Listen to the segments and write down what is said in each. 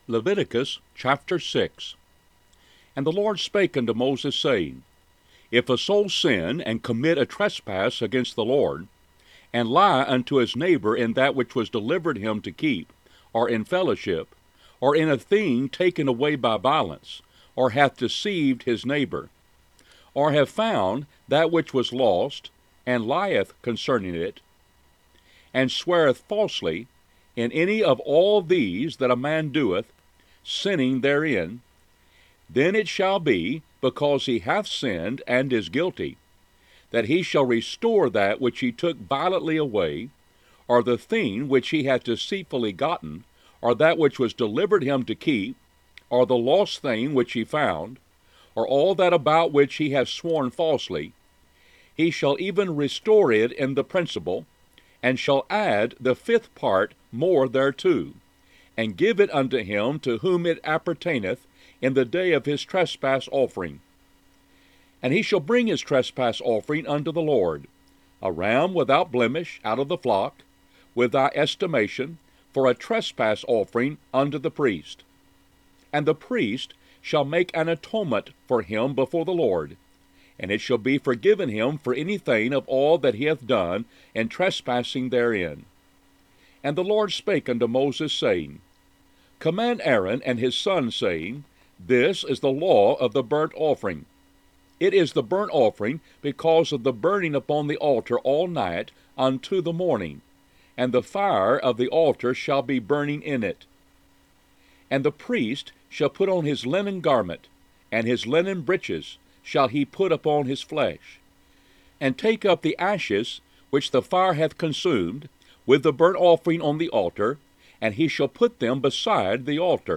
Leviticus chapter 6. And the Lord spake unto Moses, saying, If a soul sin, and commit a trespass against the Lord, and lie unto his neighbor in that which was delivered him to keep, or in fellowship, or in a thing taken away by violence, or hath deceived his neighbor, or have found that which was lost, and lieth concerning it, and sweareth falsely, in any of all these that a man doeth, sinning therein, then it shall be, because he hath sinned and is guilty, that he shall restore that which he took violently away, or the thing which he hath deceitfully gotten, or that which was delivered him to keep, or the lost thing which he found, or all that about which he hath sworn falsely. He shall even restore it in the principal, and shall add the fifth part more thereto, and give it unto him to whom it appertaineth in the day of his trespass offering. And he shall bring his trespass offering unto the Lord, a ram without blemish out of the flock, with thy estimation, for a trespass offering unto the priest. And the priest shall make an atonement for him before the Lord, and it shall be forgiven him for anything of all that he hath done in trespassing therein. And the Lord spake unto Moses, saying, Command Aaron and his sons, saying, This is the law of the burnt offering. It is the burnt offering because of the burning upon the altar all night unto the morning, and the fire of the altar shall be burning in it. And the priest shall put on his linen garment, and his linen breeches shall he put upon his flesh, and take up the ashes which the fire hath consumed, with the burnt offering on the altar, and he shall put them beside the altar.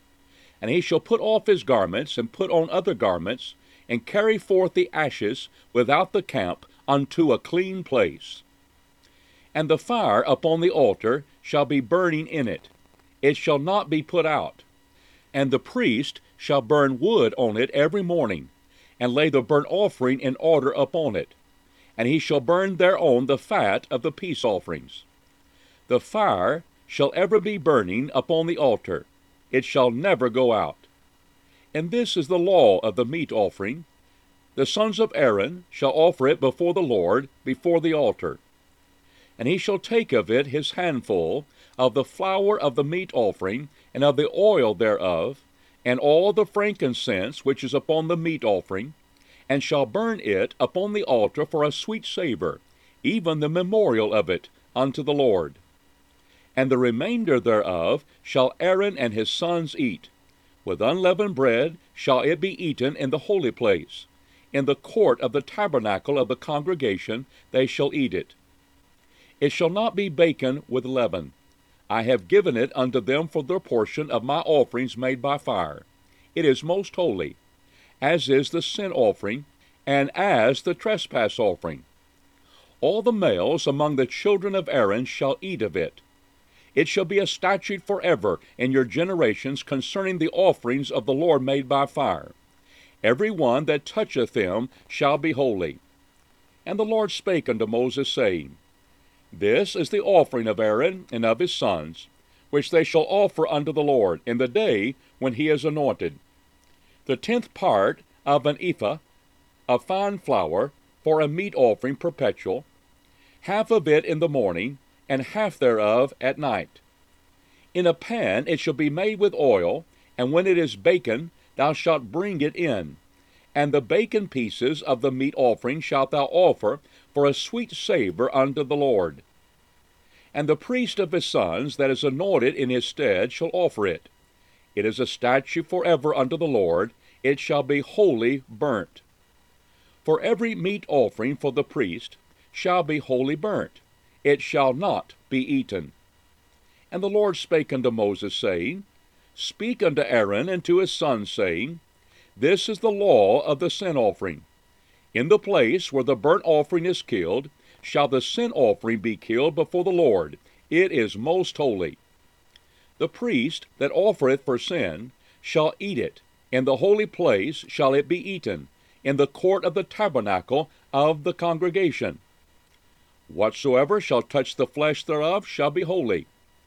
And he shall put off his garments, and put on other garments, and carry forth the ashes without the camp unto a clean place. And the fire upon the altar shall be burning in it, it shall not be put out. And the priest shall burn wood on it every morning, and lay the burnt offering in order upon it, and he shall burn thereon the fat of the peace offerings. The fire shall ever be burning upon the altar, it shall never go out. And this is the law of the meat offering. The sons of Aaron shall offer it before the Lord, before the altar. And he shall take of it his handful of the flour of the meat offering, and of the oil thereof, and all the frankincense which is upon the meat offering, and shall burn it upon the altar for a sweet savour, even the memorial of it, unto the Lord. And the remainder thereof shall Aaron and his sons eat. With unleavened bread shall it be eaten in the holy place. In the court of the tabernacle of the congregation they shall eat it. It shall not be baken with leaven. I have given it unto them for their portion of my offerings made by fire. It is most holy, as is the sin offering, and as the trespass offering. All the males among the children of Aaron shall eat of it. It shall be a statute forever in your generations concerning the offerings of the Lord made by fire. Every one that toucheth them shall be holy. And the Lord spake unto Moses, saying, This is the offering of Aaron and of his sons, which they shall offer unto the Lord in the day when he is anointed. The 10th part of an ephah of fine flour for a meat offering perpetual, half of it in the morning, and half thereof at night. In a pan it shall be made with oil, and when it is baken, thou shalt bring it in. And the baken pieces of the meat offering shalt thou offer for a sweet savour unto the Lord. And the priest of his sons that is anointed in his stead shall offer it. It is a statute forever unto the Lord, it shall be wholly burnt. For every meat offering for the priest shall be wholly burnt, it shall not be eaten. And the Lord spake unto Moses, saying, Speak unto Aaron and to his sons, saying, This is the law of the sin offering. In the place where the burnt offering is killed, shall the sin offering be killed before the Lord. It is most holy. The priest that offereth for sin shall eat it. In the holy place shall it be eaten, in the court of the tabernacle of the congregation. Whatsoever shall touch the flesh thereof shall be holy.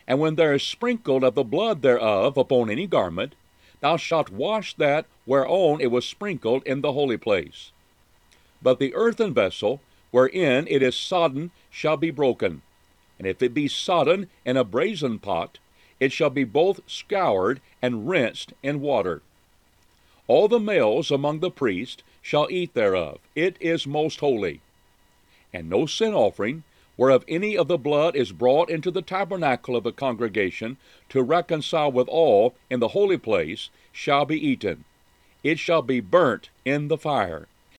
And when there is sprinkled of the blood thereof upon any garment, thou shalt wash that whereon it was sprinkled in the holy place. But the earthen vessel, wherein it is sodden, shall be broken. And if it be sodden in a brazen pot, it shall be both scoured and rinsed in water. All the males among the priests shall eat thereof. It is most holy. And no sin offering, whereof any of the blood is brought into the tabernacle of the congregation to reconcile with all in the holy place, shall be eaten. It shall be burnt in the fire.